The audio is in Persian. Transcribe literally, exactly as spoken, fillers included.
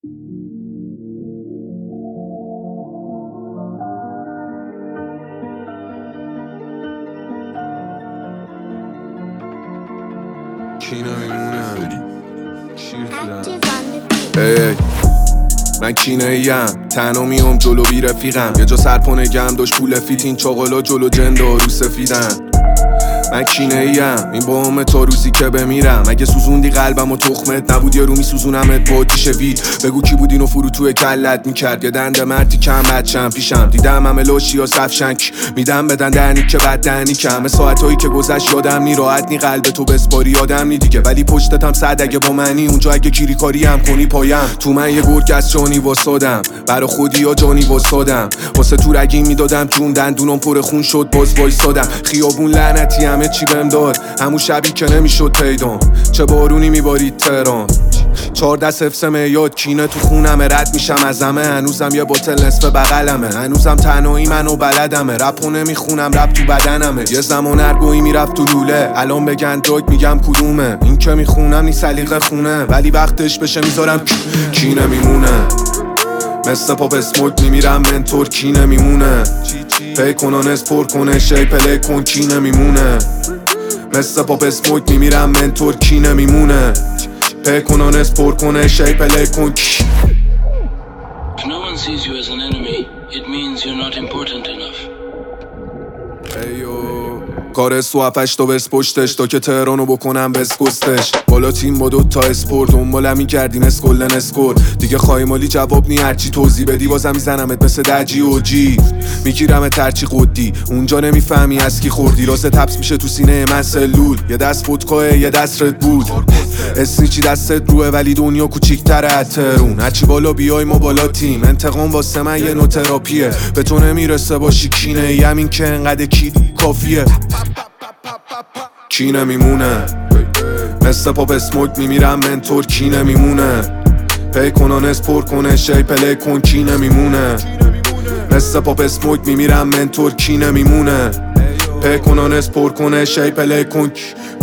کی نمیمونه شیر تو ای من کینه ایم تنها میام جلو بی رفیقم یه جا سرپنگم داشت پول فیت این چاقلا جلو جند و رو سفیدن من کینه ایم این بوم تا روزی که بمیرم اگه سوزوندی قلبم و تخمت نبود یه رو میسوزونمت با تیشه وید بگو کی بود اینو فرو توی کلت میکرد یه دنده مردی کم بچم پیشم دیدم همه لاشی ها سفشنک میدم بدن دهنی که بد دهنی کمه ساعتایی که گذشت یادم نی راحت نی قلب تو بسپاری یادم نی دیگه ولی پشتتم صد اگه با منی اونجا اگه کیری کاری هم کنی پایم تو من یه گرگ از جانی واسادم برا خودی یا جانی واسادم واسه تو رگی میدادم جون دندونم پر خون شد باز وایسادم خیابون لعنتی همه چی بهم داد همون شبی که نمیشد پیدام چه بارونی میبارید تهران چهارده صفر میاد کینه تو خونم رد میشم از همه هنوزم یه بوتل نصف بغلمه هنوزم تنهایی منو بلدمه رپو نمیخونم رپ تو بدنمه یه زمان ارگویی میرفت تو لوله الان بگن دراگ میگم کدومه این که میخونم نی سلیقه خونه ولی وقتش بشه میذارم کی نمیمونه مثل پاپ اسموک میمیرم منتور کی نمیمونه پی کنان اسپور کنه شی پلی کن کی نمیمونه مثل پاپ اسموک میمیرم منتور کی نمیمونه پی کنان اسپور کنه شی پلی کن کی If no one sees you as an enemy, it means you're not important enough. ایو کار سوافش تا بس پشتش تا که تهرانو بکنم بسکستش بالا تیم با دوتا اسپورت دنبالم میکردیم اسکلن اسکور دیگه خواهی مالی جواب نی هرچی توضیح بدی بازم میزنمت مثل دجی و جی میگیرم ترچی قدی اونجا نمیفهمی از کی خوردی راست تپس میشه تو سینه من سلول یه دست ودکاه یه دست رد بود اسنیچی دستت روه ولی دنیا کوچیک‌تره از تهرون هرچی بالا بیای ما بالا تیم انتقام واسه من یه نوع تراپیه به تو نمیرسه باشی کینه یم این که انقدر کی کافیه کی نمیمونه مثل پاپ اسموک میمیرم منتور کی نمیمونه پی کنان اسپور کنه شی پلی کن کی نمیمونه مثل پاپ اسموک میمیرم منتور کی نمیمونه پی کنان اسپور کنه شی پلی کن